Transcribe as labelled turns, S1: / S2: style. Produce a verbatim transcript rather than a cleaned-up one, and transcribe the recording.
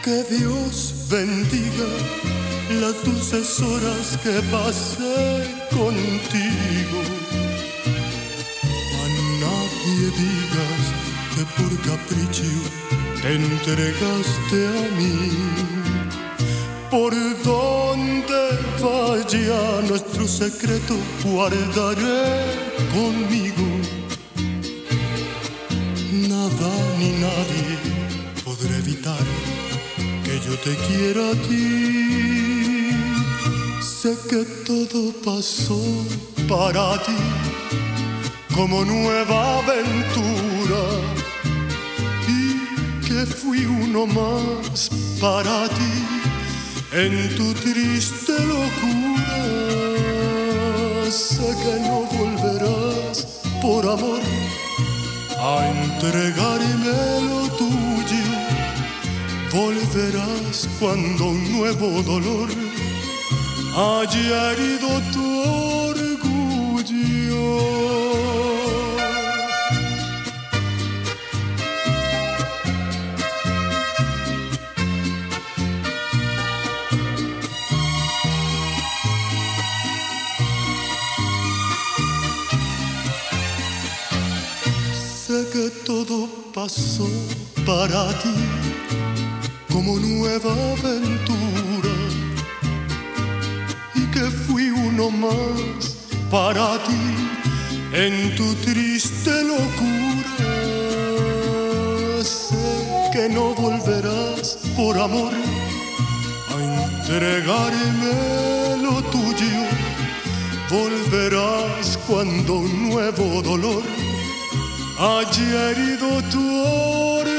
S1: Que Dios bendiga las dulces horas que pasé contigo. A nadie digas que por capricho te entregaste a mí. Por donde vaya nuestro secreto guardaré conmigo. Nada ni nadie podrá evitar que yo te quiera a ti. Sé que todo pasó para ti como nueva aventura y que fui uno más para ti en tu triste locura. Sé que no volverás por amor a entregarme lo tuyo. Volverás cuando un nuevo dolor haya herido tu orgullo. Sé que todo pasó para ti como nueva aventura y que fui uno más para ti en tu triste locura. Sé que no volverás por amor a entregarme lo tuyo. Volverás cuando un nuevo dolor haya herido tu orgullo.